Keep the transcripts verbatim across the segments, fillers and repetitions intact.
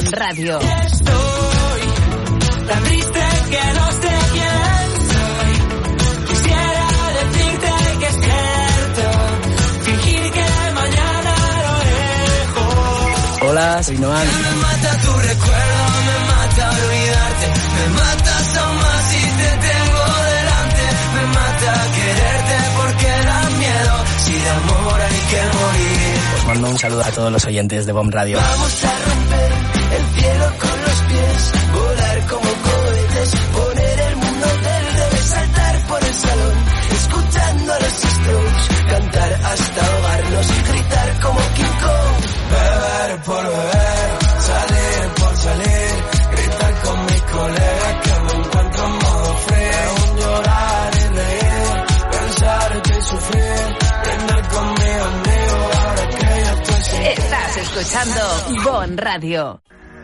Bon Radio. Estoy tan triste que no sé quién soy. Quisiera decirte que es cierto, fingir que mañana lo dejo. Hola, soy Noan. Me mata tu recuerdo, me mata olvidarte, me matas aún más si te tengo delante. Me mata quererte porque da miedo, si de amor hay que morir. Os mando un saludo a todos los oyentes de Bon Radio. Vamos a romper el cielo con los pies, volar como cohetes, poner el mundo verde, saltar por el salón, escuchando a los Strokes, cantar hasta ahogarnos, gritar como King Kong. Beber por beber, salir por salir, gritar con mis colegas que me encuentro en modo free, llorar y reír, pensarte y sufrir, brindar con mi amigo ahora que ya estoy sin ti. Estás escuchando Bon Radio.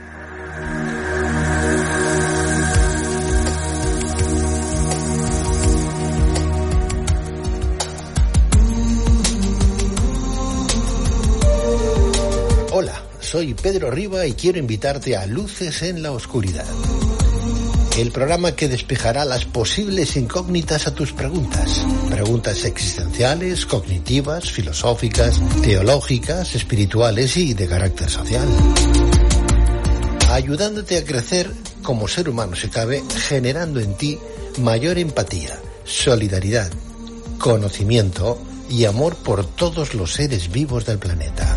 Hola, soy Pedro Riba y quiero invitarte a Luces en la Oscuridad, el programa que despejará las posibles incógnitas a tus preguntas. Preguntas existenciales, cognitivas, filosóficas, teológicas, espirituales y de carácter social. Ayudándote a crecer como ser humano si cabe, generando en ti mayor empatía, solidaridad, conocimiento y amor por todos los seres vivos del planeta.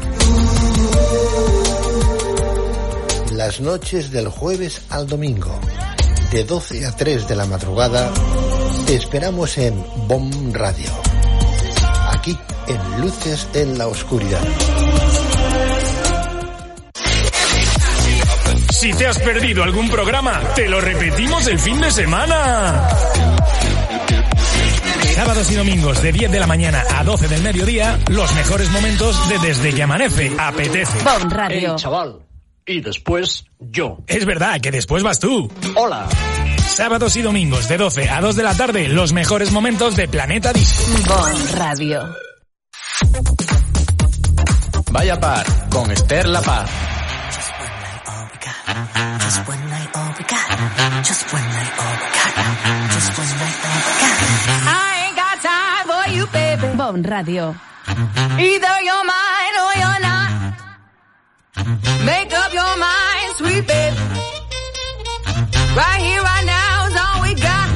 Las noches del jueves al domingo, de doce a tres de la madrugada, te esperamos en Bon Radio, aquí en Luces en la Oscuridad. Si te has perdido algún programa, te lo repetimos el fin de semana. Sábados y domingos de diez de la mañana a doce del mediodía, los mejores momentos de Desde que Amanece. Apetece. Bon Radio. Hey, chaval. Y después, yo. Es verdad que después vas tú. Hola. Sábados y domingos de doce a dos de la tarde, los mejores momentos de Planeta Disco. Bon Radio. Vaya Par, con Esther La Paz. Just one night all we got. Just one night all we got. Just one night all we got. I ain't got time for you, baby. Bon Radio. Either you're mine or you're not. Make up your mind, sweet baby. Right here, right now is all we got.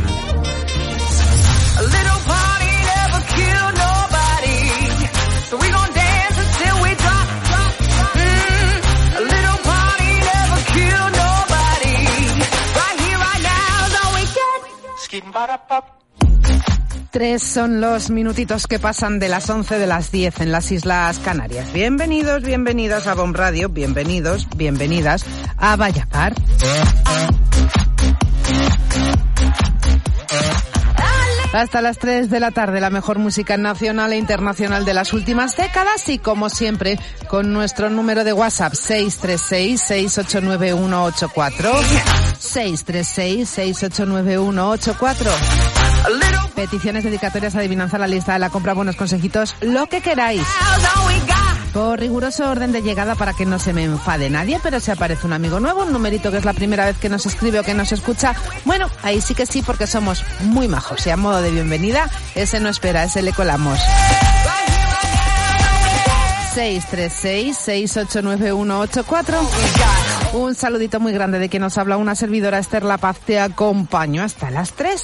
A little party never killed nobody. So we gon' dance until we drop, drop, drop. Mm, a little party never killed nobody. Right here, right now is all we get. Skin bada pop. Tres son los minutitos que pasan de las once de las diez en las Islas Canarias. Bienvenidos, bienvenidas a Bon Radio, bienvenidos, bienvenidas a Vaya Par. Hasta las tres de la tarde, la mejor música nacional e internacional de las últimas décadas y, como siempre, con nuestro número de WhatsApp seis tres seis, seis ocho nueve uno ocho cuatro, seis tres seis, seis ocho nueve uno ocho cuatro. Peticiones, dedicatorias, adivinanza, la lista de la compra, buenos consejitos, lo que queráis. Por riguroso orden de llegada para que no se me enfade nadie, pero si aparece un amigo nuevo, un numerito que es la primera vez que nos escribe o que nos escucha, bueno, ahí sí que sí, porque somos muy majos y a modo de bienvenida, ese no espera, ese le colamos. seis tres seis, seis ocho nueve uno ocho cuatro. Un saludito muy grande de quien nos habla una servidora, Esther La Paz. Te acompaño hasta las tres.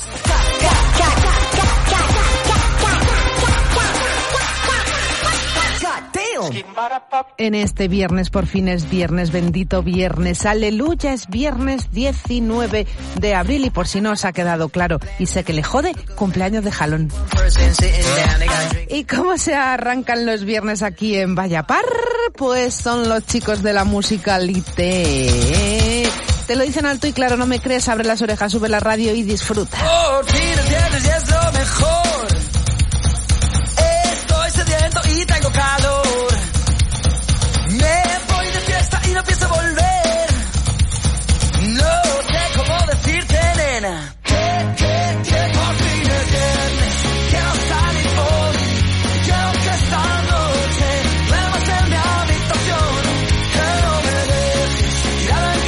En este viernes, por fin es viernes, bendito viernes, aleluya, es viernes diecinueve de abril y por si no os ha quedado claro y sé que le jode, cumpleaños de jalón. ¿Y cómo se arrancan los viernes aquí en Vaya Par? Pues son los chicos de la musicalité. Te lo dicen alto y claro, no me crees, abre las orejas, sube la radio y disfruta. Oh, tienes dientes y es lo mejor. Estoy sediento y tengo calor. Me voy de fiesta y no pienso volver. No sé cómo decirte, nena. Que, que, que por fin es viernes. Quiero salir hoy. Quiero que esta noche duermas en mi habitación. Que no me dejes tirada en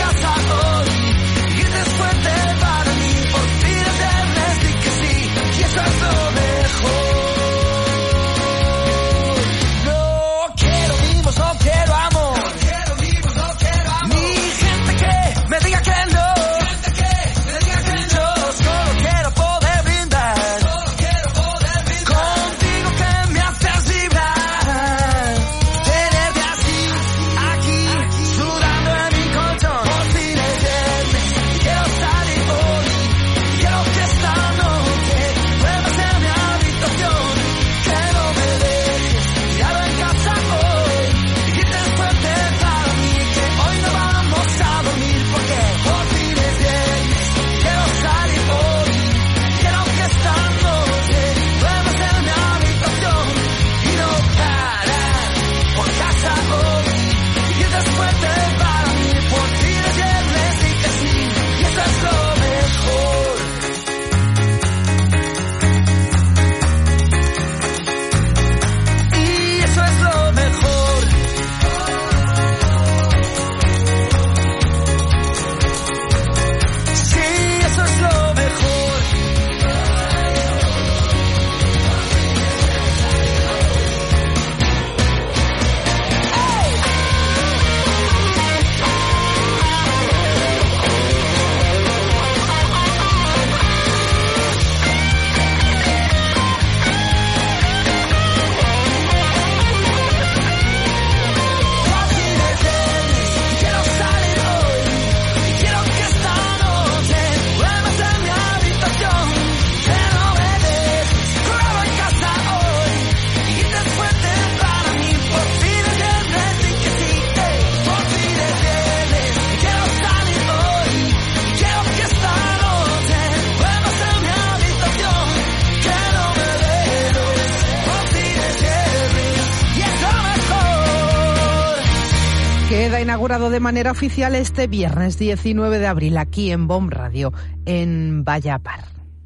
Queda inaugurado de manera oficial este viernes diecinueve de abril aquí en BOM Radio, en Vaya Par.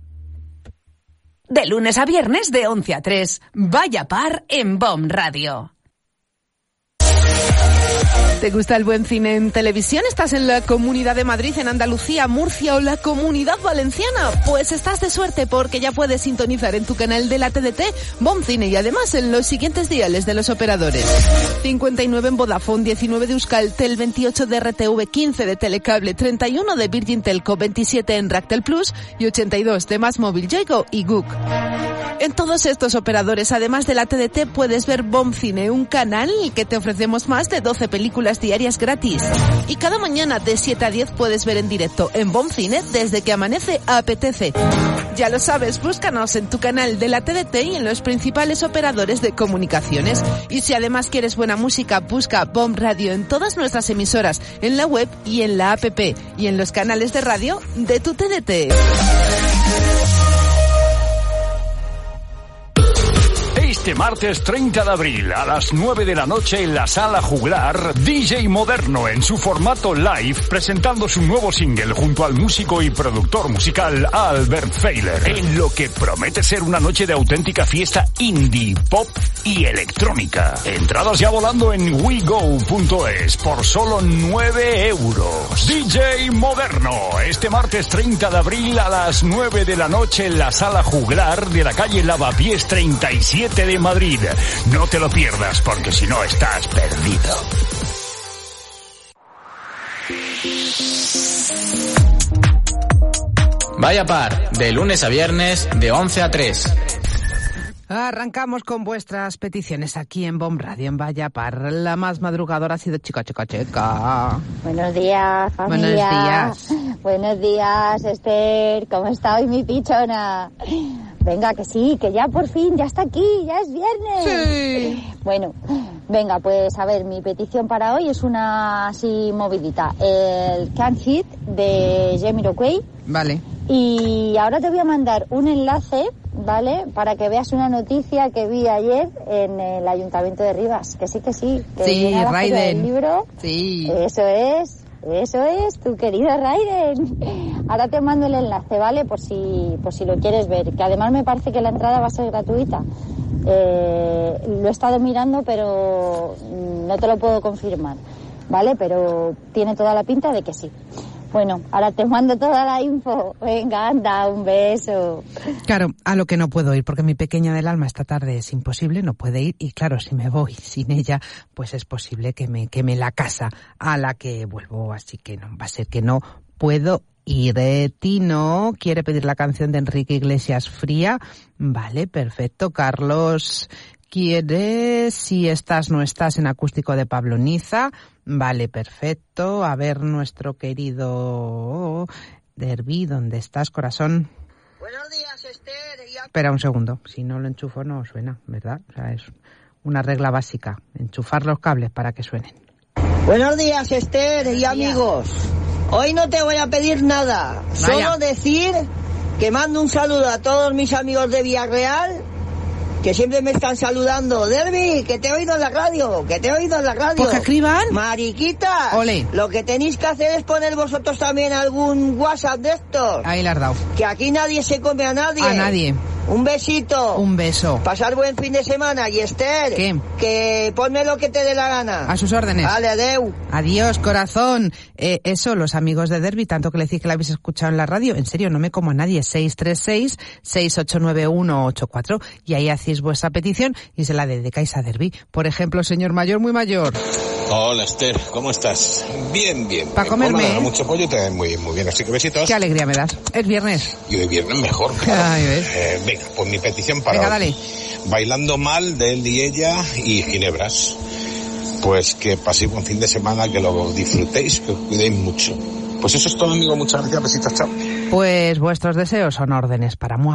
De lunes a viernes de once a tres, Vaya Par en BOM Radio. ¿Te gusta el buen cine en televisión? ¿Estás en la Comunidad de Madrid, en Andalucía, Murcia o la Comunidad Valenciana? Pues estás de suerte porque ya puedes sintonizar en tu canal de la T D T BOM Cine y además en los siguientes diales de los operadores. cincuenta y nueve en Vodafone, diecinueve de Euskaltel, veintiocho de R T V, quince de Telecable, treinta y uno de Virgin Telco, veintisiete en Ractel Plus y ochenta y dos de Más Móvil, Yoigo y Guk. En todos estos operadores, además de la T D T, puedes ver BOM Cine, un canal que te ofrecemos más de doce películas diarias gratis. Y cada mañana de siete a diez puedes ver en directo en BOM Cine desde que amanece apetece. Ya lo sabes, búscanos en tu canal de la T D T y en los principales operadores de comunicaciones. Y si además quieres buena música, busca BOM Radio en todas nuestras emisoras, en la web y en la app y en los canales de radio de tu T D T. Este martes treinta de abril a las nueve de la noche en la Sala Juglar, D J Moderno en su formato live presentando su nuevo single junto al músico y productor musical Albert Feiler, en lo que promete ser una noche de auténtica fiesta indie, pop y electrónica. Entradas ya volando en we go punto es por solo nueve euros. D J Moderno, este martes treinta de abril a las nueve de la noche en la Sala Juglar de la calle Lavapiés treinta y siete de Madrid. No te lo pierdas porque si no estás perdido. Vaya Par, de lunes a viernes de once a tres. Arrancamos con vuestras peticiones aquí en BOM Radio, en Vaya Par. La más madrugadora ha sido Chica Chica Chica. Buenos días, familia. Buenos días. Buenos días, Esther. ¿Cómo está hoy mi pichona? Venga, que sí, que ya por fin, ya está aquí, ya es viernes. Sí. Bueno, venga, pues a ver, mi petición para hoy es una así movidita. El Can't Hit de Jamiroquai. Vale. Y ahora te voy a mandar un enlace, ¿vale? Para que veas una noticia que vi ayer en el Ayuntamiento de Rivas. Que sí, que sí. Que sí, Raiden. El libro. Sí. Eso es. Eso es, tu querido Raiden. Ahora te mando el enlace, ¿vale? Por si, por si lo quieres ver. Que además me parece que la entrada va a ser gratuita. Eh, lo he estado mirando, pero no te lo puedo confirmar, ¿vale? Pero tiene toda la pinta de que sí. Bueno, ahora te mando toda la info. Venga, anda, un beso. Claro, a lo que no puedo ir, porque mi pequeña del alma esta tarde es imposible, no puede ir. Y claro, si me voy sin ella, pues es posible que me queme la casa a la que vuelvo. Así que no, va a ser que no puedo ir. Eh, Tino quiere pedir la canción de Enrique Iglesias, Fría. Vale, perfecto. Carlos quiere Si estás, no estás, en acústico de Pablo Niza. Vale, perfecto. A ver, nuestro querido Derby, ¿dónde estás, corazón? Buenos días, Esther. Ya... Espera un segundo. Si no lo enchufo, no suena, ¿verdad? O sea, es una regla básica. Enchufar los cables para que suenen. Buenos días, Esther y amigos. Hoy no te voy a pedir nada. Vaya. Solo decir que mando un saludo a todos mis amigos de Villarreal, que siempre me están saludando. Derby, que te he oído en la radio, que te he oído en la radio. Pues que escriban. Mariquitas. Ole. Lo que tenéis que hacer es poner vosotros también algún WhatsApp de estos. Ahí la has dado. Que aquí nadie se come a nadie. A nadie. Un besito. Un beso. Pasar buen fin de semana. Y Esther, ¿qué? Que ponme lo que te dé la gana. A sus órdenes. Vale, adeu. Adiós, corazón. Eh, eso, los amigos de Derby, tanto que le decís que la habéis escuchado en la radio, en serio, no me como a nadie. seis tres seis, seis ocho nueve uno ocho cuatro. Y ahí hacéis vuestra petición y se la dedicáis a Derby. Por ejemplo, señor mayor, muy mayor. Hola, Esther, ¿cómo estás? Bien, bien. Para comerme, ¿eh? Mucho pollo, te muy, muy bien, así que besitos. Qué alegría me das. Es viernes. Y hoy viernes mejor, claro. Ay, ¿ves? Eh, venga, pues mi petición para venga, hoy. Dale. Bailando mal de él y ella y ginebras. Pues que paséis un fin de semana, que lo disfrutéis, que os cuidéis mucho. Pues eso es todo, amigo. Muchas gracias, besitos, chao. Pues vuestros deseos son órdenes para moi.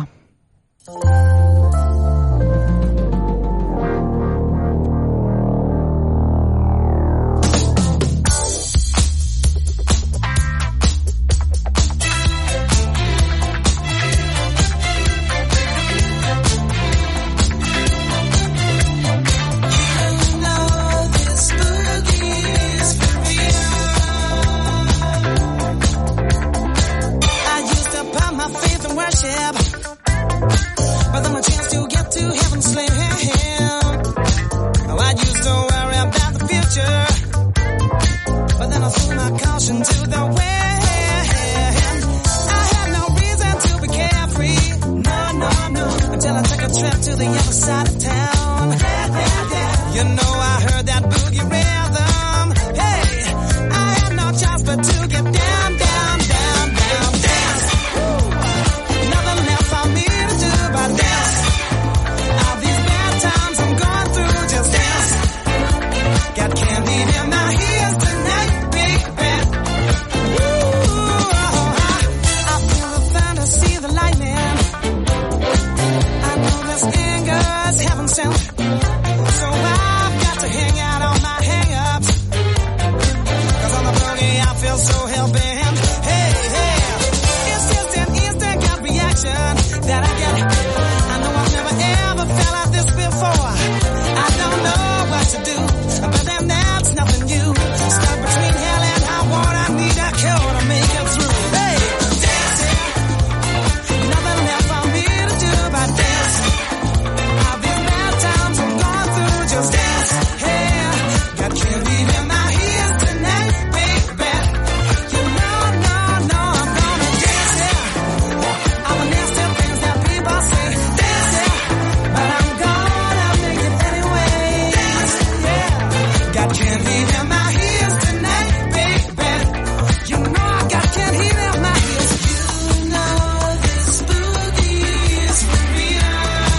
dancing. So I've got to hang out on my hang-ups. Cause on the boogie I feel so hell-bent. Hey, hey, it's just an instant gut reaction that I get. I know I've never ever felt like this before. I don't know what to do, but then that's nothing new. Stuck between hell and high water, I need a cure to make it through. Hey, dancing, nothing left for me to do but dance. All these bad times I'm going through, just dance. Hey, got candy in my ears tonight, baby. You know, no, no, I'm gonna dance, yeah. All the nasty things that people say, dance, yeah. But I'm gonna make it anyway. Dance, yeah. Got candy in my ears tonight, baby. You know I got candy in my ears. You know this boogie is real.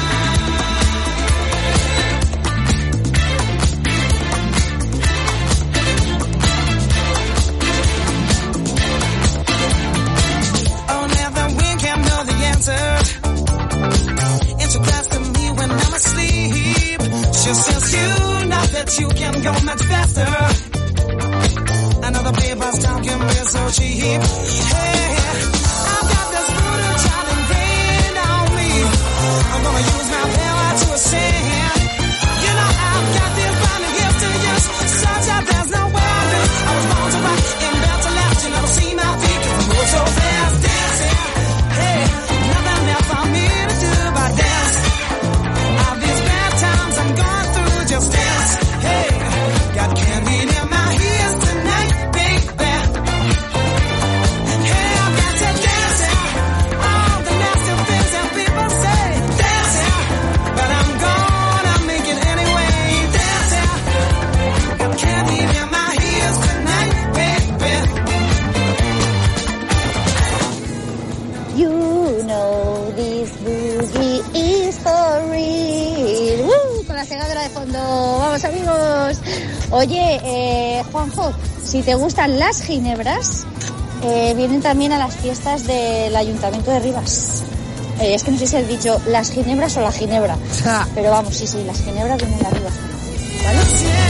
Oh, now the wind can't know the answer. Introduced to me when I'm asleep. She says you know that you can go much faster. I know the paper's talking real so cheap. Hey, I've got this voodoo child ingrained on me. I'm gonna use my power to ascend. You know I've got this blinding gift to use, such that there's no way I do. I was born to rock and built to last. You never see my feet 'cause I move so fast. Dancing, hey, nothing left for me to do but dance. All these bad times I'm going through, just dance. Hey, got candy in my ears tonight, baby. Hey, I've got to dance, yeah. All the nasty things that people say, dance, yeah. But I'm gonna make it anyway, dance, yeah. Got candy in my ears tonight, baby. You know this boogie is for real. ¡Uh! Con la segadora de fondo. Vamos, amigos. Oye, eh, Juanjo, si te gustan las ginebras, eh, vienen también a las fiestas del Ayuntamiento de Rivas. Eh, es que no sé si has dicho las ginebras o la ginebra. Pero vamos, sí, sí, las ginebras vienen a Rivas. ¿Vale?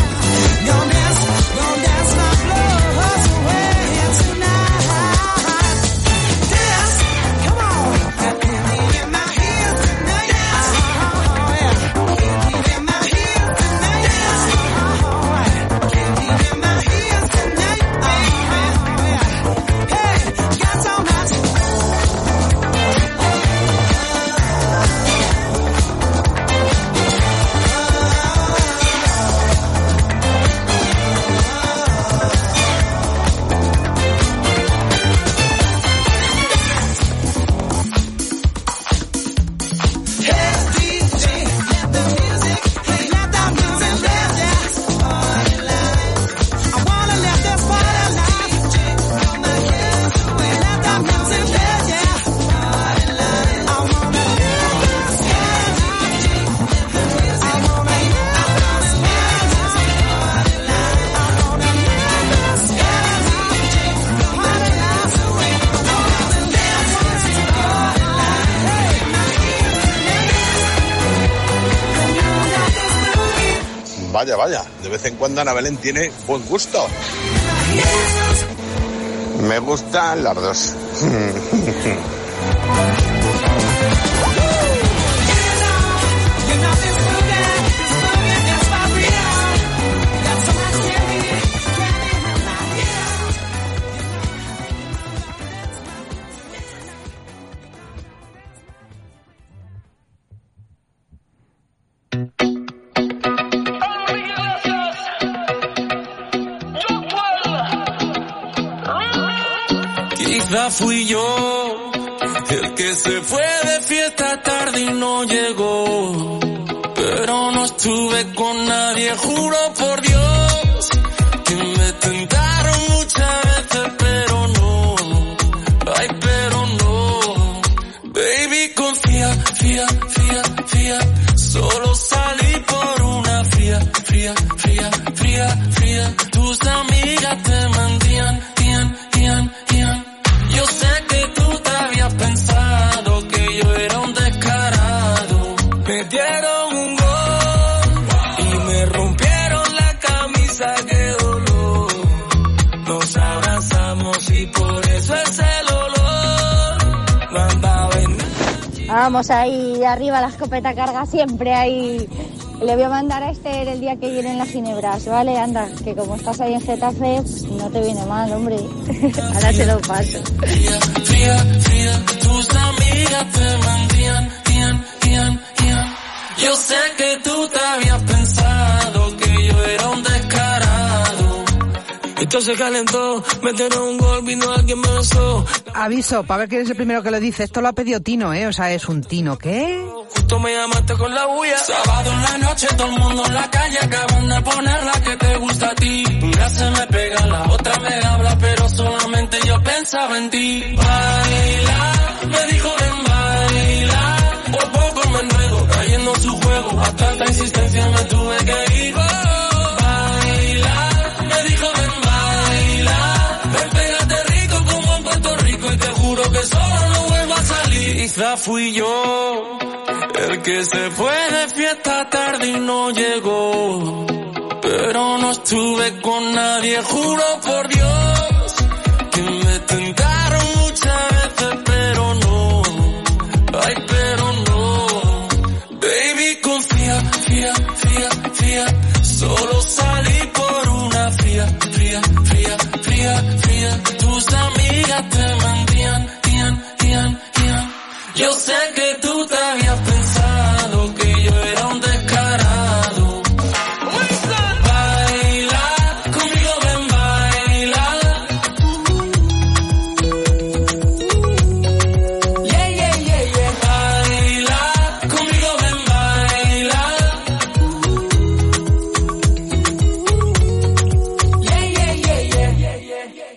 Vaya, vaya, de vez en cuando Ana Belén tiene buen gusto. Me gustan las dos. Quizá fui yo el que se fue de fiesta tarde y no llegó, pero no estuve con nadie, juro por Dios que me tentaron muchas veces, pero no, ay, pero no, baby, confía, fía, fía, fía, solo salí por una fría, fría, fría, fría, fría, tus amigas te mentían, ian, ian, ian. Yo sé que tú te habías pensado que yo era un descarado. Me dieron un gol. Vamos ahí, arriba la escopeta carga siempre ahí. Le voy a mandar a Esther el día que vienen las ginebras, ¿vale? Anda, que como estás ahí en Getafe, pues no te viene mal, hombre. Ahora te lo paso. Fría, fría, fría, tus amigas te mandían, ian, ian, ian. Yo sé que tú te habías pensado que yo era un descarado. Esto se calentó, metieron un gol, vino alguien me besó. Aviso, para ver quién es el primero que lo dice. Esto lo ha pedido Tino, ¿eh? O sea, es un Tino, ¿qué? Justo me llamaste con la bulla. Sábado en la noche, todo el mundo en la calle. Acaban de poner la que te gusta a ti. Una se me pega, la otra me habla, pero solamente yo pensaba en ti. Baila, me dijo ven baila. Por poco me enredo, cayendo en su juego. A tanta insistencia me tuve que ir. Baila, me dijo ven baila. Ven, pégate rico como en Puerto Rico. Y te juro que solo no vuelvo a salir. Quizá fui yo el que se fue de fiesta tarde y no llegó, pero no estuve con nadie, juro por Dios, que me tentaron muchas veces, pero no, ay, pero no, baby, confía, fía, fía, fía, solo salí por una fría, fría, fría, fría, fría, tus amigas te mandían, ian, ian, ian. Yo sé que tú te habías pensado que yo era un descarado. Baila, conmigo ven baila. Yeah, yeah, yeah, yeah. Baila, conmigo ven baila. Yeah, yeah, yeah, yeah, yeah, yeah, yeah.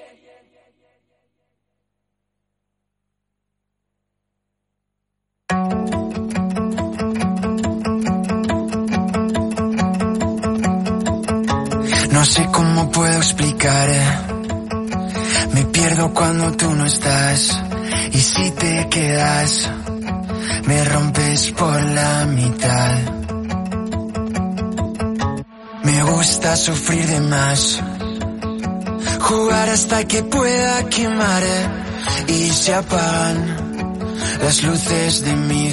No sé cómo puedo explicar, eh. Me pierdo cuando tú no estás. Y si te quedas, me rompes por la mitad. Me gusta sufrir de más, jugar hasta que pueda quemar, eh. Y se apagan las luces de mi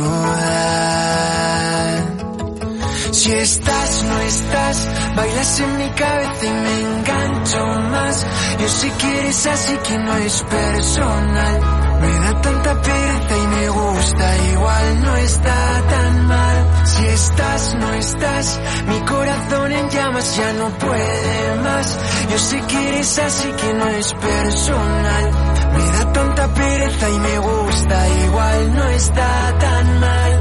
ciudad. Si estás, no estás, bailas en mi cabeza y me engancho más. Yo sé que eres así, que no es personal. Me da tanta pereza y me gusta, igual no está tan mal. Si estás, no estás, mi corazón en llamas ya no puede más. Yo sé que eres así, que no es personal. Me da tanta pereza y me gusta, igual no está tan mal.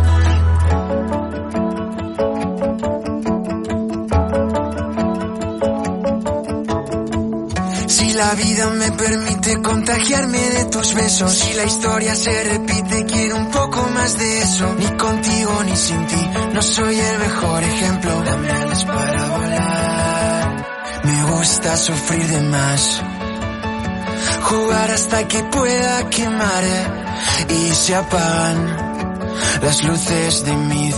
Si la vida me permite contagiarme de tus besos, si la historia se repite, quiero un poco más de eso. Ni contigo ni sin ti, no soy el mejor ejemplo. Dame alas para volar. Me gusta sufrir de más, jugar hasta que pueda quemar, eh. Y se apagan las luces de mi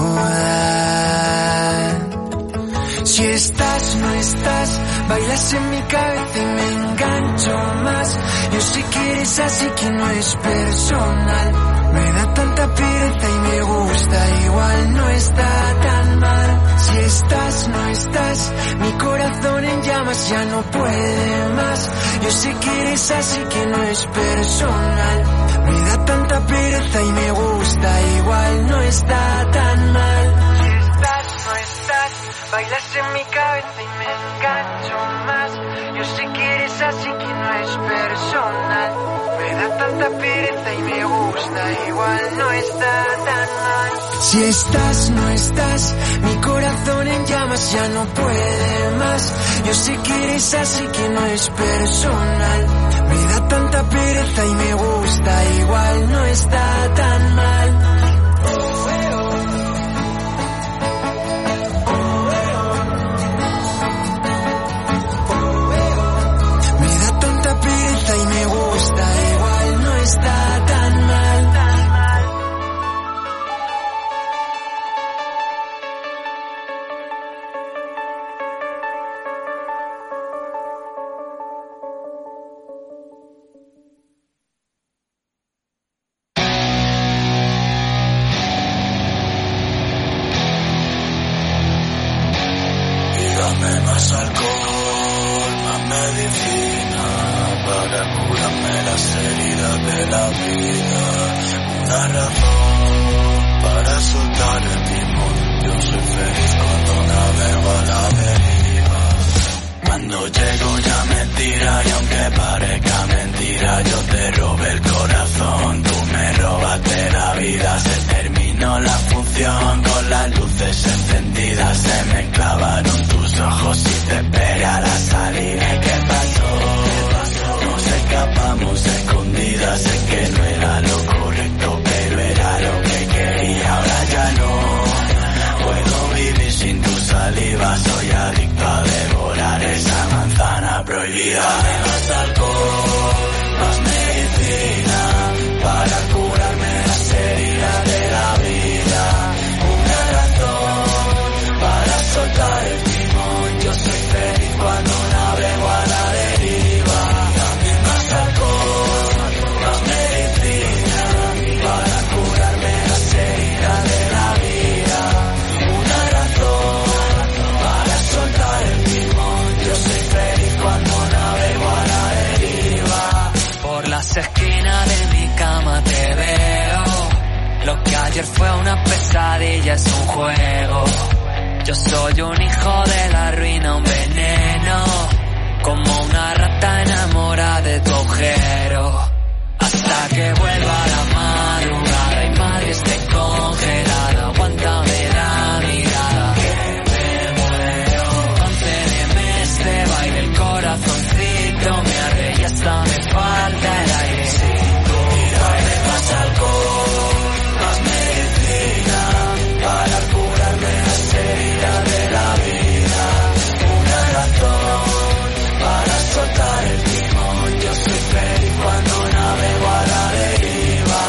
ciudad. Si estás, no estás, bailas en mi cabeza y me engancho más. Yo sé que eres así, que no es personal. Me da tanta pereza y me gusta, igual no está tan mal. Si estás, no estás, mi corazón en llamas ya no puede más. Yo sé que eres así, que no es personal. Me da tanta pereza y me gusta, igual no está tan mal. Si estás, no estás, bailas en mi cabeza y me engancho más. Yo sé que eres así, que no es personal. Me da tanta pereza y me gusta, igual no está tan mal. Si estás, no estás, mi corazón en llamas ya no puede más. Yo sé que eres así, que no es personal. Me da tanta pereza y me gusta, igual no está tan mal. Y me gusta, igual no está tan mal. Dame más alcohol, más medicina, para curarme las heridas de la vida. Una razón para soltar el timón. Yo soy feliz cuando navego a la deriva. Cuando llego ya me tira y aunque parezca mentira, yo te robé el corazón, tú me robaste la vida. Se terminó la función con las luces encendidas, se me clavaron tus ojos y te esperé a la salida. ¿Y qué pasó? Nos escapamos escondidas, sé que no era lo correcto, pero era lo que quería. Ahora ya no puedo vivir sin tu saliva, soy adicto a devorar esa manzana prohibida. Dame más alcohol, más medicina, para curarme las heridas de la vida. Una razón para soltar el timón, yo soy feliz cuando navego a la deriva. Dame más alcohol, más medicina, para curarme las heridas de la vida. Una razón para soltar el timón, yo soy feliz cuando navego a la deriva. Por las esquinas de mi cama te veo, lo que ayer fue una pesadilla es un juego. Yo soy un hijo de la ruina, un veneno, como una rata enamorada de tu agujero. Hasta que vuelva la madrugada y madre esté congelada, aguántame la mirada que me muero. Concédeme este baile, el corazoncito me arde y hasta me falta el aire. Si tú dame más alcohol, más medicina, para curarme las heridas de la vida. Una razón para soltar el timón, yo soy feliz cuando navego a la deriva.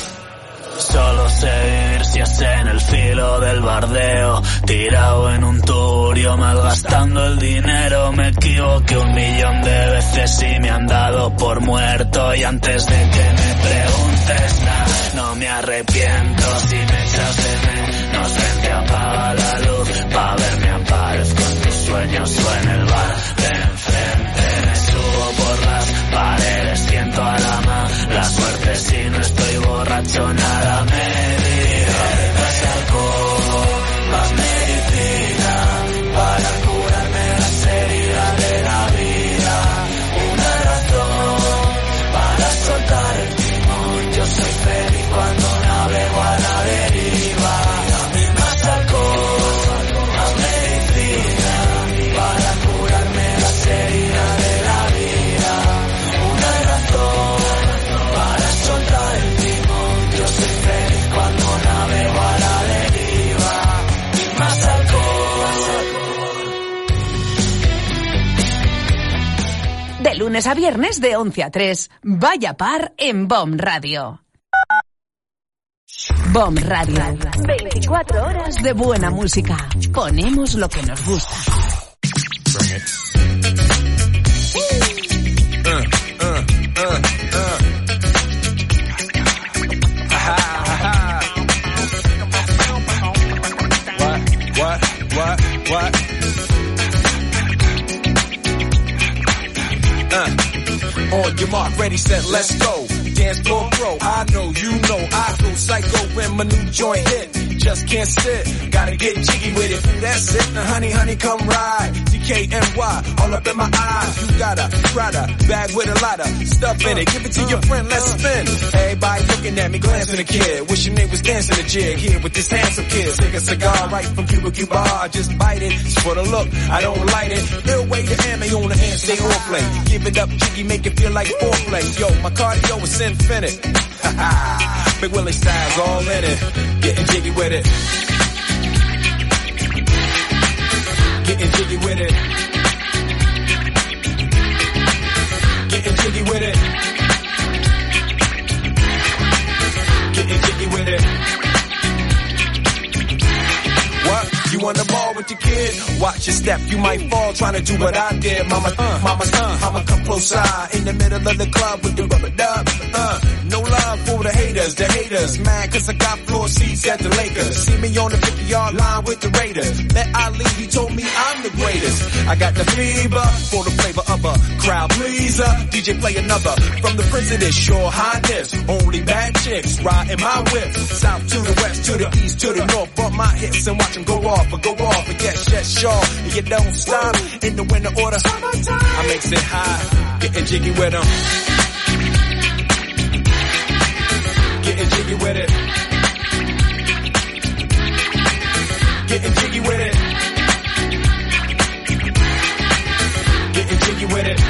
Solo sé vivir si es en el filo del bardeo, tirado en un turio, malgastando el dinero. Me equivoqué un millón de veces y me han dado por muerto. Y antes de que me preguntes nada, no me arrepiento. Si me echas de menos, ven que apaga la luz, pa' verme aparezco en tus sueños o en el bar de enfrente. Me subo por las paredes, siento a la mala suerte. Si no estoy borracho nada me dirá. Más alcohol, más medicina, para curarme las heridas de la vida. Una razón para soltar el timón, yo soy feliz cuando navego a la deriva. Dame más alcohol, más medicina, para curarme las heridas de la vida. Una razón para soltar el timón, yo soy feliz cuando navego a la deriva. Más alcohol. De lunes a viernes de once a tres, Vaya Par en B O M Radio. B O M Radio. veinticuatro horas de buena música. Ponemos lo que nos gusta. Uh, uh, uh, uh. Ha, ha, ha. What, what, what, what? Uh. On your mark, ready, set, let's go. Dance floor pro, I know, you know, I go psycho when my new joint hit. Just can't sit, gotta get jiggy with it. That's it, now honey, honey, come ride. D K N Y, all up in my eyes. You got a Prada bag with a lot of stuff in it. Give it to your friend, let's spin. Everybody looking at me, glancing a kid. Wishing they was dancing a jig here with this handsome kid. Take a cigar right from Cuba Cuba, I just bite it. It's for the look, I don't light it. Ill way to ammo on the hand, stay on play. Give it up, jiggy, make it feel like foreplay. Yo, my cardio is infinite. Ha ha, Big Willie style's all in it. Getting jiggy with it. Getting jiggy with it. Getting jiggy with it. Getting jiggy with it. What? You on the ball with your kid? Watch your step, you might fall trying to do what I did. Mama, uh, mama, uh, I'ma come close side in the middle of the club with the rubber dub. Uh, No love for the haters, the haters. Mad cause I got floor seats at the Lakers. See me on the fifty-yard line with the Raiders. Met Ali, he told me I'm the greatest. I got the fever for the flavor of a crowd pleaser. D J play another from the president's your highness. Only bad chicks riding my whip. South to the west, to the east, to the north. Bump my hips and watch them go off, or go off. And yes, yes, sure. And you don't stop in the winter order. I makes it high, getting jiggy with them. Getting jiggy with it. Getting jiggy with it. Getting jiggy with it.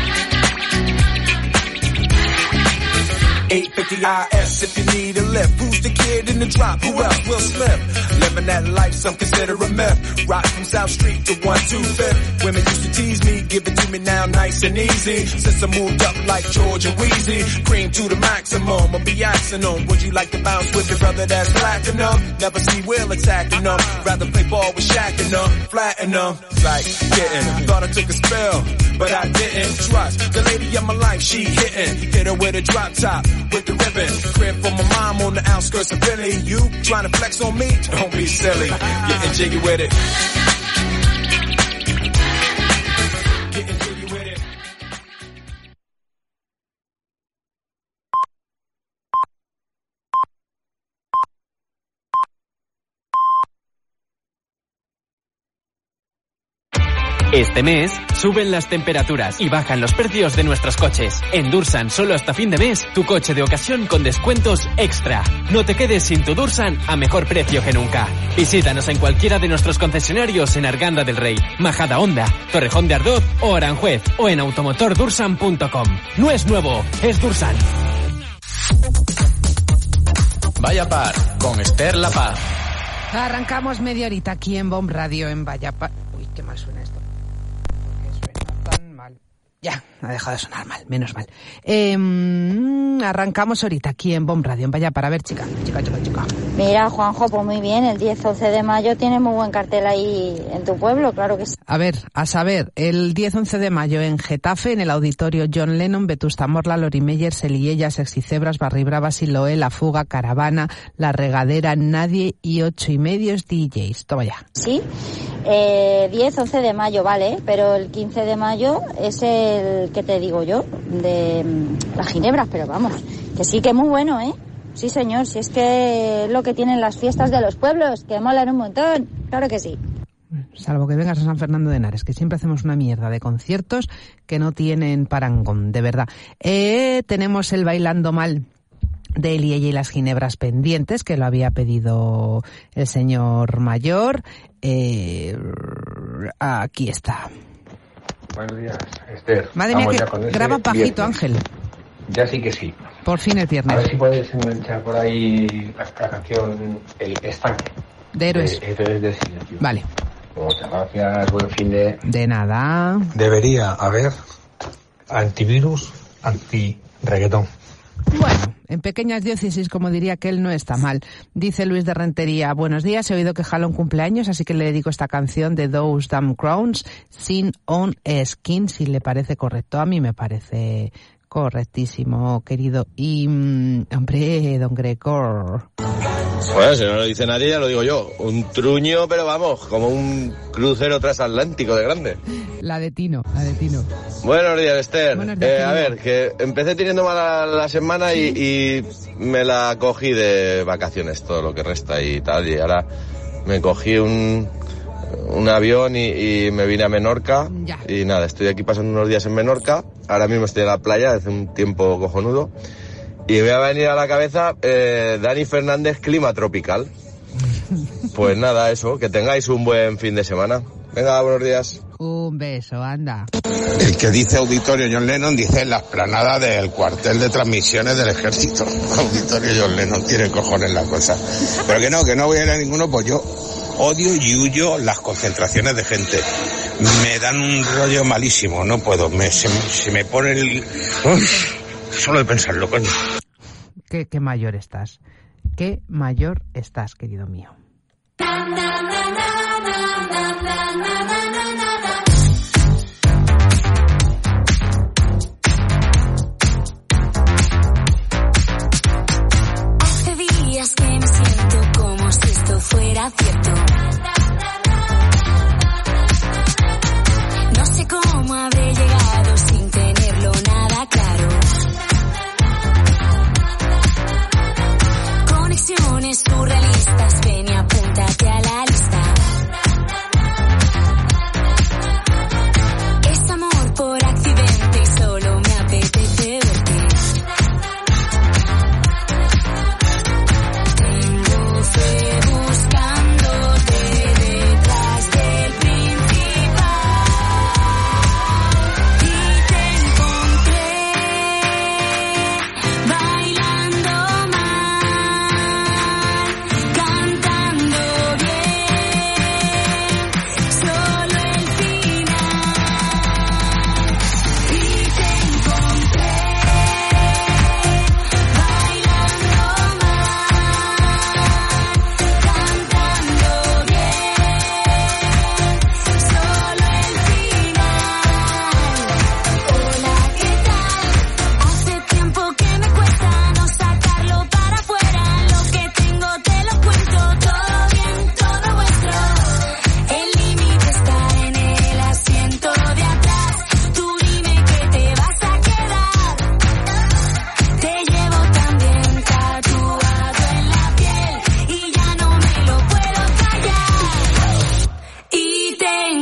eight fifty I S if you need a lift. Who's the kid in the drop? Who else will slip? Living that life, some consider a myth. Rock from South Street to one two fifth. Women used to tease me, give it to me now nice and easy. Since I moved up like George and Wheezy, cream to the maximum, I'll be axing them. Would you like to bounce with your brother that's platinum? Never see Will attacking them. Rather play ball with Shaq and them, flatten them. Like getting, thought I took a spell, but I didn't trust the lady of my life. She hitting, hit her with a drop top. With the ribbon, crib for my mom on the outskirts of Philly. You trying to flex on me? Don't be silly. Getting jiggy with it. Getting jiggy with it. Este mes suben las temperaturas y bajan los precios de nuestros coches. En Dursan, solo hasta fin de mes, tu coche de ocasión con descuentos extra. No te quedes sin tu Dursan a mejor precio que nunca. Visítanos en cualquiera de nuestros concesionarios en Arganda del Rey, Majada Honda, Torrejón de Ardoz o Aranjuez, o en automotor dursan punto com. No es nuevo, es Dursan. Vaya Par, con Esther La Paz. Arrancamos media horita aquí en Bomb Radio en Vaya Par. Uy, qué mal suena esto. Ya, ha dejado de sonar mal, menos mal. Eh, arrancamos ahorita aquí en Bomb Radio, en Vaya para ver, chica, chica, chica, chica. Mira, Juanjo, pues muy bien, el diez once de mayo tiene muy buen cartel ahí en tu pueblo, claro que sí. A ver, a saber, el diez once de mayo en Getafe, en el auditorio John Lennon, Vetusta Morla, Lori Meyer, Selillella, Sexicebras, Barry Brava, Siloé, La Fuga, Caravana, La Regadera, Nadie y ocho y medios D Js. Toma ya. Sí, eh, diez once de mayo, vale, pero el quince de mayo es el que te digo yo, de mm, las Ginebras, pero vamos, que sí que es muy bueno, ¿eh? Sí, señor, si es que es lo que tienen las fiestas de los pueblos, que molan un montón, claro que sí. Salvo que vengas a San Fernando de Henares, que siempre hacemos una mierda de conciertos que no tienen parangón, de verdad. Eh, tenemos el Bailando Mal de Eliella y las Ginebras pendientes, que lo había pedido el señor mayor. Eh, aquí está. Buenos días, Esther. Madre mía, que graba pajito, Ángel. Ya sí que sí. Por fin el viernes. A ver si puedes enganchar por ahí la, la canción El Estanque. De Héroes. De Héroes del Silencio. Vale. Muchas gracias, buen fin de... De nada. Debería haber antivirus, anti-reggaetón. Bueno, en pequeñas diócesis, como diría aquel, no está mal. Dice Luis de Rentería, buenos días, he oído que Jalón cumpleaños, así que le dedico esta canción de Those Damn Crowns, Sin on Skin, si le parece correcto. A mí me parece correctísimo, querido. Y, mmm, hombre, don Gregor. Bueno, si no lo dice nadie, ya lo digo yo. Un truño, pero vamos, como un crucero transatlántico de grande. La de Tino, la de Tino. Buenos días, Esther. Buenos días, eh, a ver, que empecé teniendo mala la semana y, y me la cogí de vacaciones todo lo que resta y tal. Y ahora me cogí un, un avión y, y me vine a Menorca. Ya. Y nada, estoy aquí pasando unos días en Menorca. Ahora mismo estoy en la playa, hace un tiempo cojonudo. Y me va a venir a la cabeza eh, Dani Fernández, Clima Tropical. Pues nada, eso, que tengáis un buen fin de semana. Venga, buenos días. Un beso, anda. El que dice auditorio John Lennon dice en la explanada del cuartel de transmisiones del ejército. Auditorio John Lennon, tiene cojones la cosa. Pero que no, que no voy a ir a ninguno, pues yo odio y huyo las concentraciones de gente. Me dan un rollo malísimo, no puedo, me, se, se me pone el... Uf, solo de pensarlo, coño. Qué, qué mayor estás. Qué mayor estás, querido mío.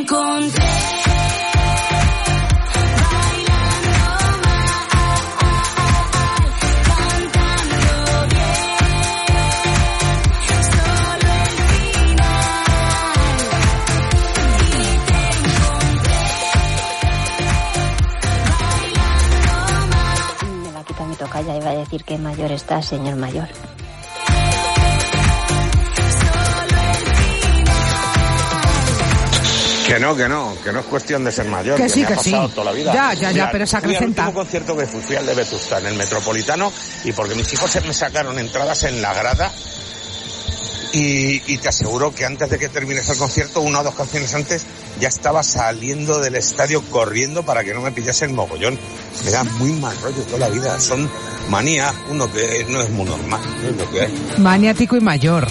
encontré. Ya iba a decir que mayor está, señor mayor. Que no, que no, que no es cuestión de ser mayor. Que, que sí, me que ha pasado sí. Toda la vida. Ya, ya, ya, Mira, pero se fui al acrecenta. último concierto que fui, fui al de Vetusta, en el Metropolitano, y porque mis hijos se me sacaron entradas en la grada, y, y te aseguro que antes de que termines el concierto, una o dos canciones antes, ya estaba saliendo del estadio corriendo para que no me pillase el mogollón. Me da muy mal rollo toda la vida. Son manías, uno que no es muy normal, no es lo que hay. Maniático y mayor.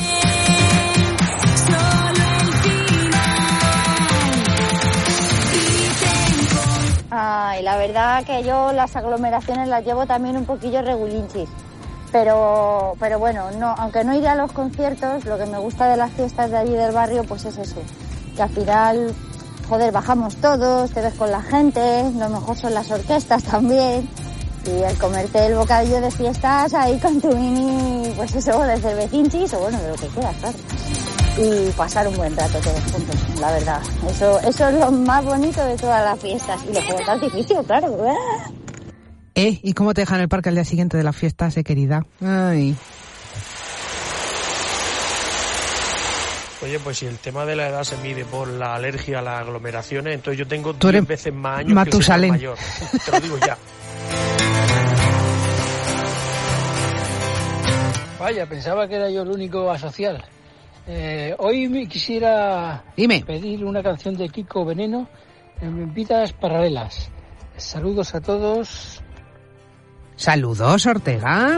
Ay, la verdad que yo las aglomeraciones las llevo también un poquillo regulinchis. Pero, pero bueno, no, aunque no iré a los conciertos, lo que me gusta de las fiestas de allí del barrio, pues es eso. Que al final, joder, bajamos todos, te ves con la gente, lo mejor son las orquestas también. Y el comerte el bocadillo de fiestas ahí con tu mini, pues eso, de cervecinchis o bueno, de lo que quieras, claro. Y pasar un buen rato todos juntos, la verdad. Eso, eso es lo más bonito de todas las fiestas. Y los juegos de artificio, claro. ¿Eh? ¿Y cómo te dejan el parque al día siguiente de las fiestas, eh, querida? Ay. Oye, pues si el tema de la edad se mide por la alergia a las aglomeraciones, entonces yo tengo Tú diez eres veces más años Matusalén. que el señor mayor. Te lo digo ya. Vaya, pensaba que era yo el único asocial. Eh, hoy me quisiera Dime. pedir una canción de Kiko Veneno en vidas paralelas. Saludos a todos. Saludos, Ortega.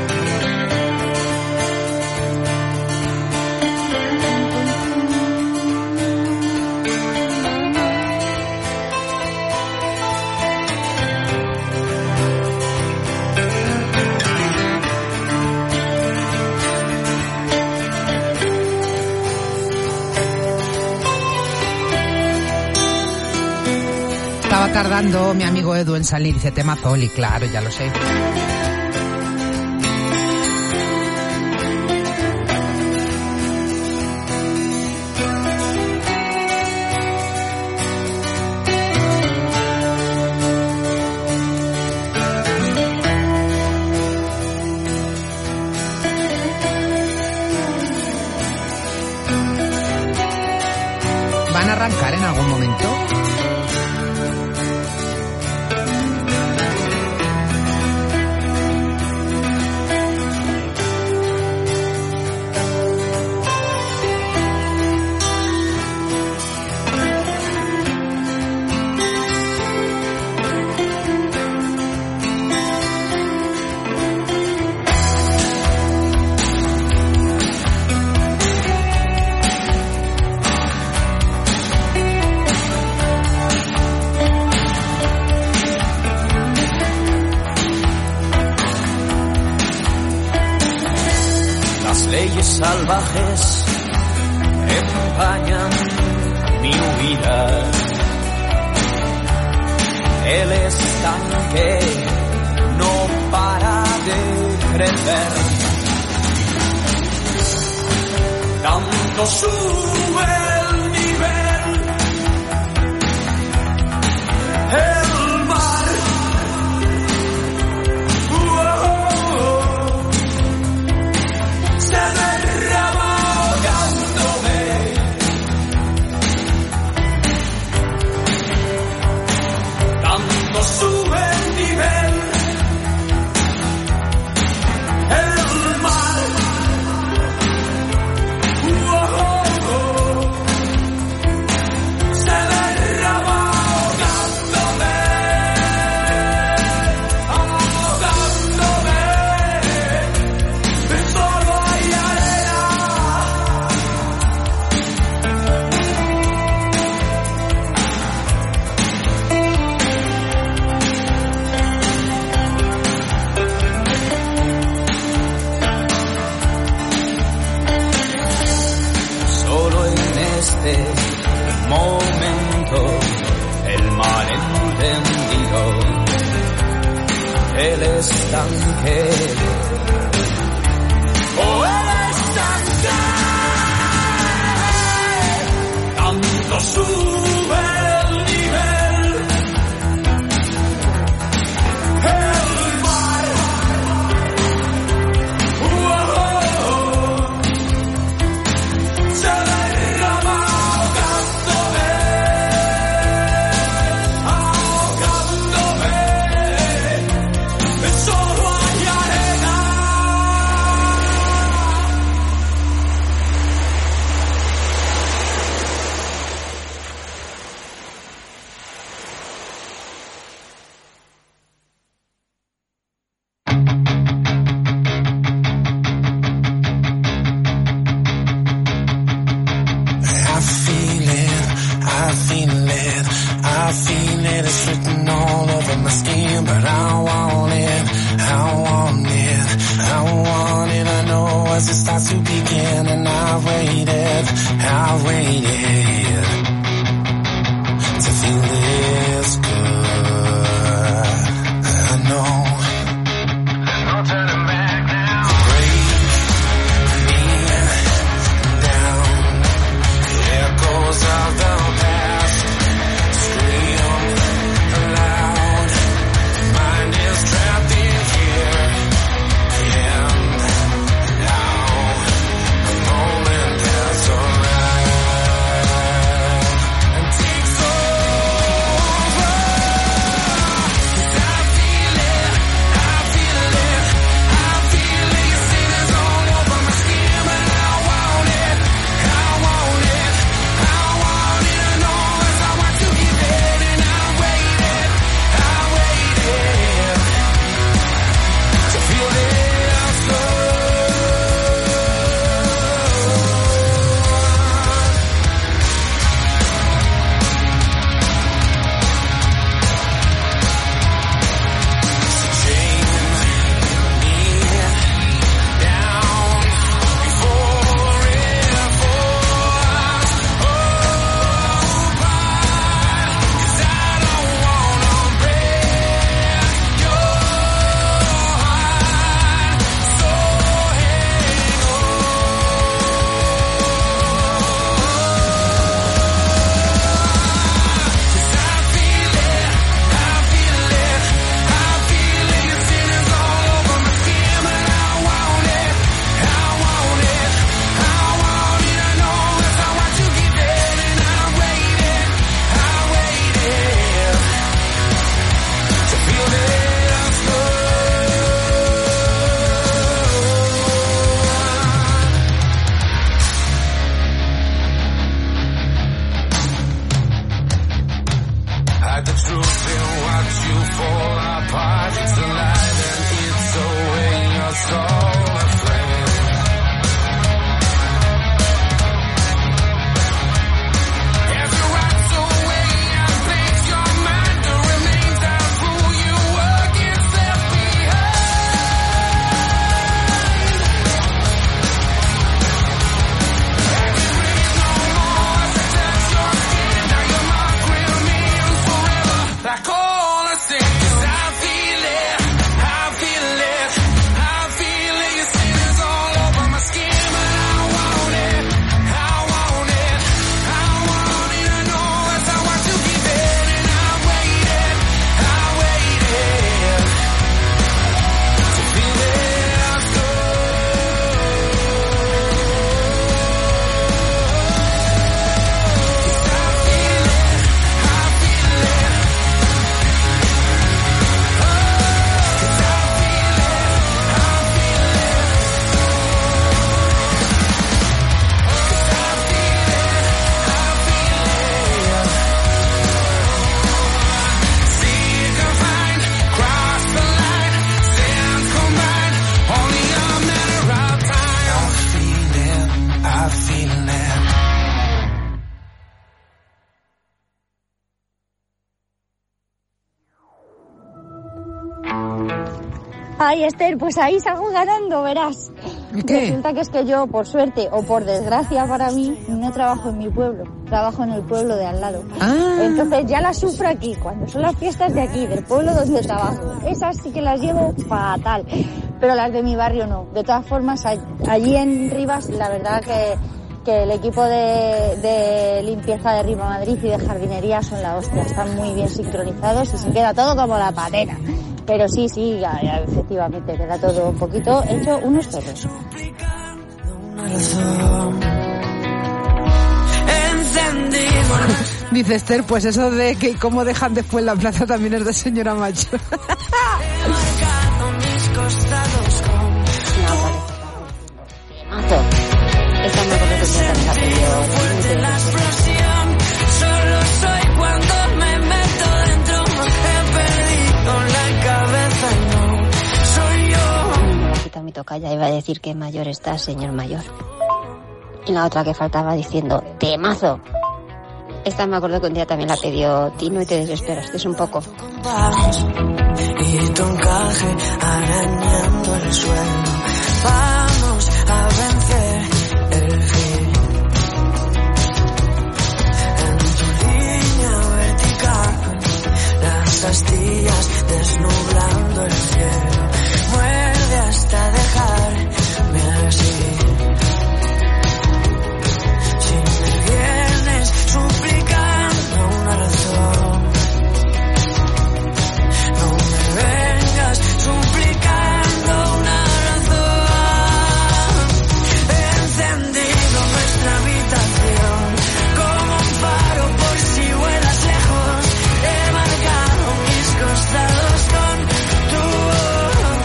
Estaba tardando mi amigo Edu en salir, dice tema Zoli, claro, ya lo sé. ¿Van a arrancar en algún momento? Leyes salvajes empañan mi huida. El estanque no para de crecer. Tanto sube el nivel. El mar. Wow. Se derrama ahogándome. Tanto sube el nivel. El mar. Wow. momento, el malentendido, el estanque. Oh, el estanque. Tanto sube el nivel. El mar. Oh, se derrama ahogándome. Ahogándome. Solo hay arena. I feel it, I feel it, I feel it, it's written all over my skin, but I want it, I want it, I want it, I know as it starts to begin, and I waited, I waited, to feel this good, I know. There's no turning back now. Break me down. Echoes of the past scream loud. Mind is trapped in here and now. The moment has arrived and takes over. 'Cause I feel it, I feel it, I feel it. Your sin is all over my skin, but I want it, I want it. I want it, I know as I want to give it, and I waited, I waited to feel this good. So chain me down before it falls. Oh, but 'cause I don't wanna break your heart, so hang on. 'Cause I feel it, I feel it, I feel it. Your sin is all over my skin, but I want it, I want it, I want it. I know as I want to give it, and I waited, I waited to feel this good. Hide the truth and watch you fall apart. It's alive and it's away your soul, my friend. As you rot away and place your mind, the remains of who you were gets left behind. And you breathe no more as I touch your skin. Now your mark remains forever, like all I say. 'Cause I feel it, I feel it, I feel it. Your Ay, Esther, pues ahí salgo ganando, verás. ¿Qué? Resulta que es que yo, por suerte o por desgracia para mí, no trabajo en mi pueblo, trabajo en el pueblo de al lado. Ah. Entonces ya las sufro aquí, cuando son las fiestas de aquí, del pueblo donde trabajo. Esas sí que las llevo fatal, pero las de mi barrio no. De todas formas, allí en Rivas, la verdad que, que el equipo de, de limpieza de Riva Madrid y de jardinería son la hostia, están muy bien sincronizados y se queda todo como la patena. Pero sí, sí, ya, ya, efectivamente, queda todo un poquito hecho unos perros. Dice Esther, pues eso de que cómo dejan después la plaza también es de señora macho. Esta me acuerdo que ya también la pidió. Solo soy cuando me meto dentro, he perdido la cabeza y no soy yo. Me quita mi tocaya, iba a decir que mayor está, señor mayor. Y la otra que faltaba diciendo, temazo. Esta me acuerdo que un día también la pidió Tino y te desesperaste un poco. Y tu encaje arañando el suelo. Vamos a vencer el fin. En tu línea vertical, las astillas desnublando el cielo. Muerde hasta dejarme así. Si me vienes suplicando una razón, no me vengas suplicando una razón. He encendido nuestra habitación como un faro por si vuelas lejos. He marcado mis costados con tu voz.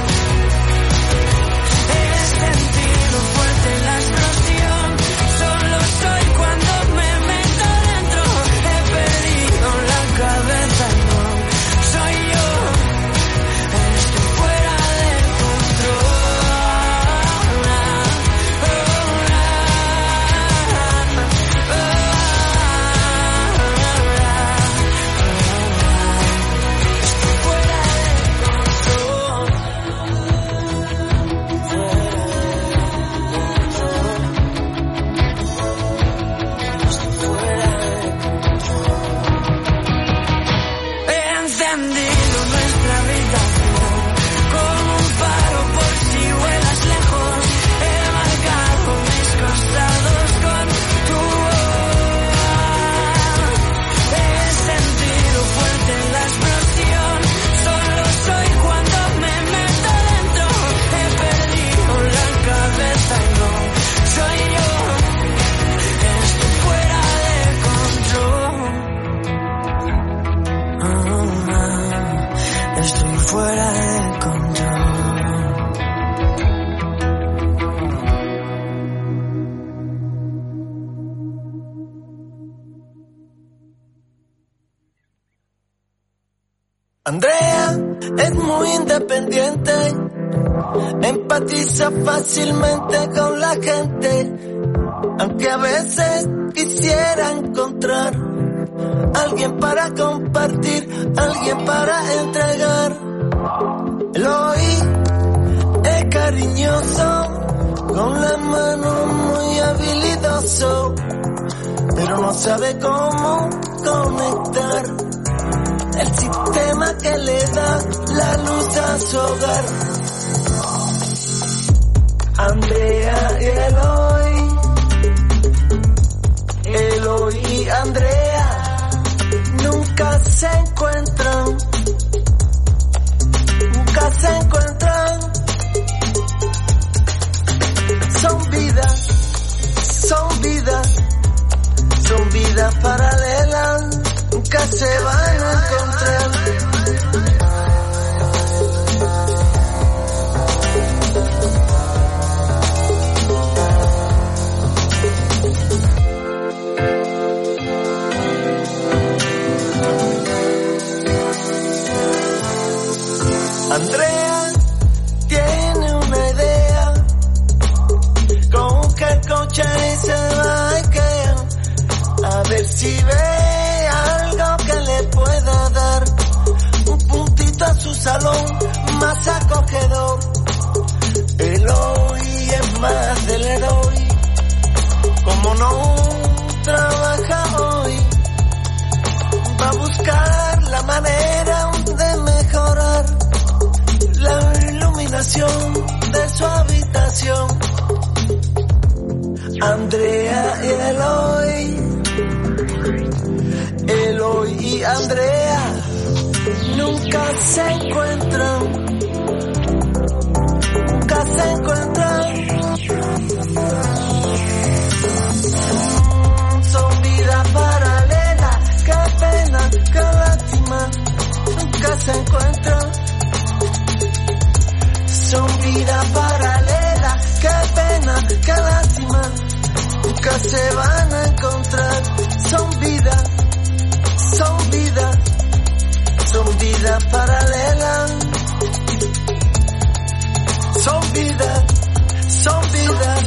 He sentido fuerte la explosión. Solo soy cuando me meto dentro. He perdido la cabeza y no soy yo. Estoy fuera de control. Estoy fuera He encendido nuestra habitación como un faro por si vuelas lejos. He marcado mis costados con tu voz. He sentido fuerte la explosión. Solo soy cuando me meto dentro. He perdido la cabeza y no soy yo. Estoy fuera de control. Estoy fuera de control. Andrea es muy independiente, empatiza fácilmente con la gente, aunque a veces quisiera encontrar alguien para compartir, alguien para entregar. Eloy es cariñoso, con la mano muy habilidoso, pero no sabe cómo conectar el sistema que le da la luz a su hogar. Andrea y Eloy, Eloy y Andrea nunca se encuentran, nunca se encuentran. Son vidas, son vidas, son vidas paralelas, nunca se van a encontrar. como no trabaja hoy, va a buscar la manera de mejorar la iluminación de su habitación. Andrea y Eloy, Eloy y Andrea nunca se encuentran, nunca se encuentran. Son vidas paralelas, qué pena, qué lástima, nunca se encuentran. Son vidas paralelas, qué pena, qué lástima, nunca se van a encontrar. Son vidas, son vidas, son vidas paralelas. Son vidas, son vidas,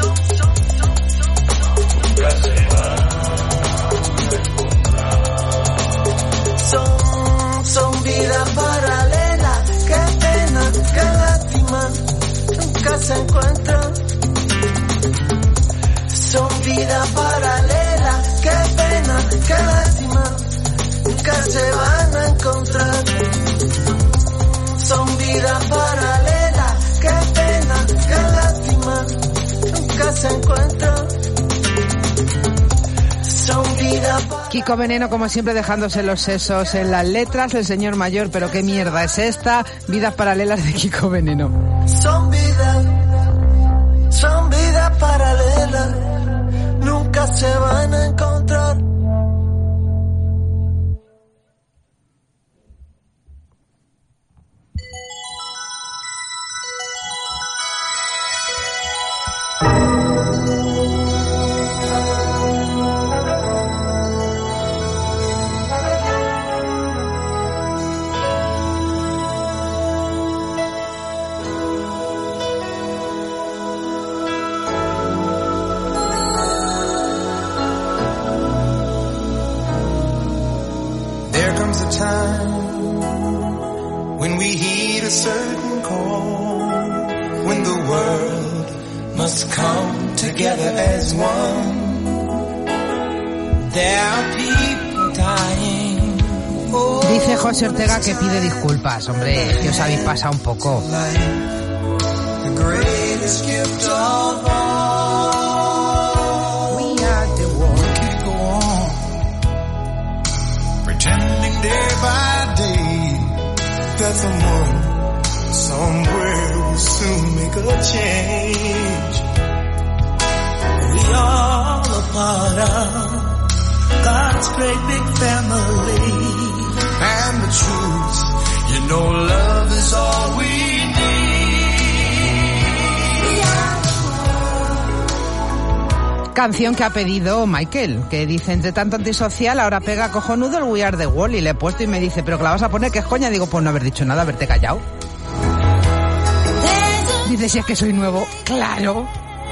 nunca se van a encontrar. Son, son vidas paralelas, qué pena, qué lástima, nunca se encuentran. Son vidas paralelas, qué pena, qué lástima, nunca se van a encontrar. Son vidas paralelas, qué pena, qué lástima, nunca se encuentran. Son vidas paralelas. Kiko Veneno, como siempre, dejándose los sesos en las letras, el señor mayor, pero qué mierda es esta, vidas paralelas de Kiko Veneno. Son vidas, son vidas paralelas, nunca se van a encontrar. Dice José Ortega que pide disculpas. Hombre, que os habéis pasado un poco. God's great big family, and the truth, you know, love is all we need. Canción que ha pedido Michael, que dice, entre tanto antisocial, ahora pega cojonudo el We Are The Wall, y le he puesto y me dice, pero que la vas a poner, que es coña. Digo, pues no haber dicho nada, haberte callado. Dice, si es que soy nuevo. Claro.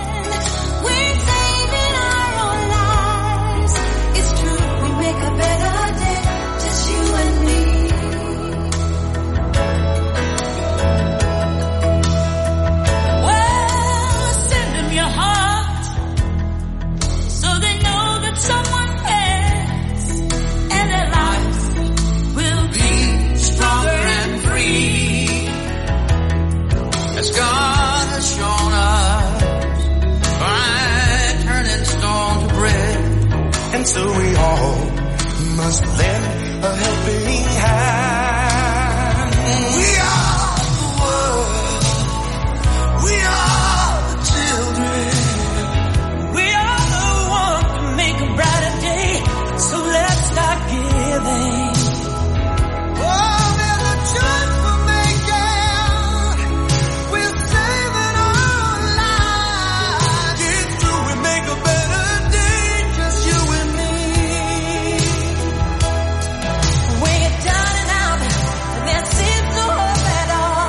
And so we all must lend a helping hand. We are the world. We are the children. We are the one to make a brighter day. So let's start giving. Oh, there's a choice we're making. We're saving our lives. Get through and make a better day. Just you and me. When you're down and out, and there seems no hope at all.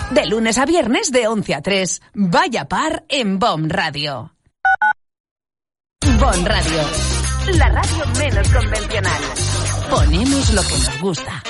De lunes a viernes de once a tres. Vaya par en Bon Radio. Bon Radio. La radio menos convencional. Ponemos lo que nos gusta.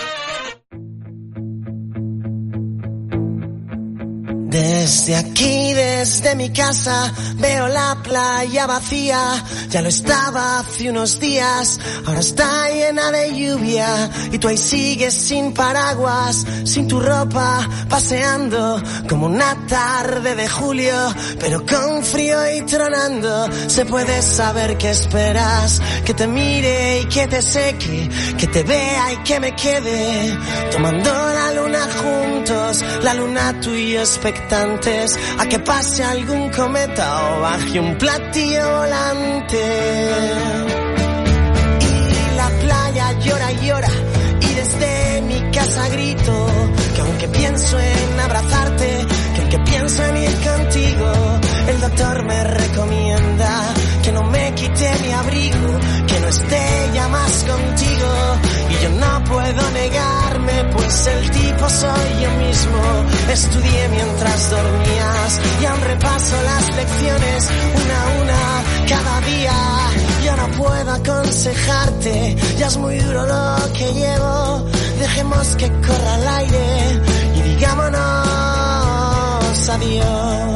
Desde aquí, desde mi casa, veo la playa vacía. Ya lo estaba hace unos días, ahora está llena de lluvia. Y tú ahí sigues sin paraguas, sin tu ropa, paseando como una tarde de julio, pero con frío y tronando. Se puede saber qué esperas, que te mire y que te seque, que te vea y que me quede, tomando la luna juntos, la luna tú y yo expectantes a que pase algún cometa o baje un platillo volante. Y la playa llora y llora, y desde mi casa grito que aunque pienso en abrazarte, que aunque pienso en ir contigo, el doctor me recomienda que no me quite mi abrigo, que no esté ya más contigo. Y yo no puedo negarme, pues el tipo soy yo mismo. Estudié mientras dormías y aún repaso las lecciones una a una cada día. Yo no puedo aconsejarte, ya es muy duro lo que llevo. Dejemos que corra el aire y digámonos adiós.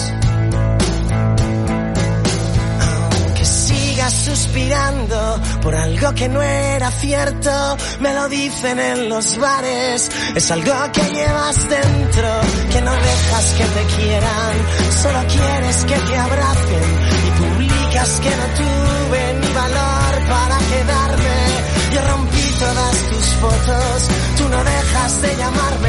Suspirando por algo que no era cierto, me lo dicen en los bares. Es algo que llevas dentro, que no dejas que te quieran, solo quieres que te abracen y publicas que no tuve ni valor para quedarme. Yo rompí todas tus fotos, tú no dejas de llamarme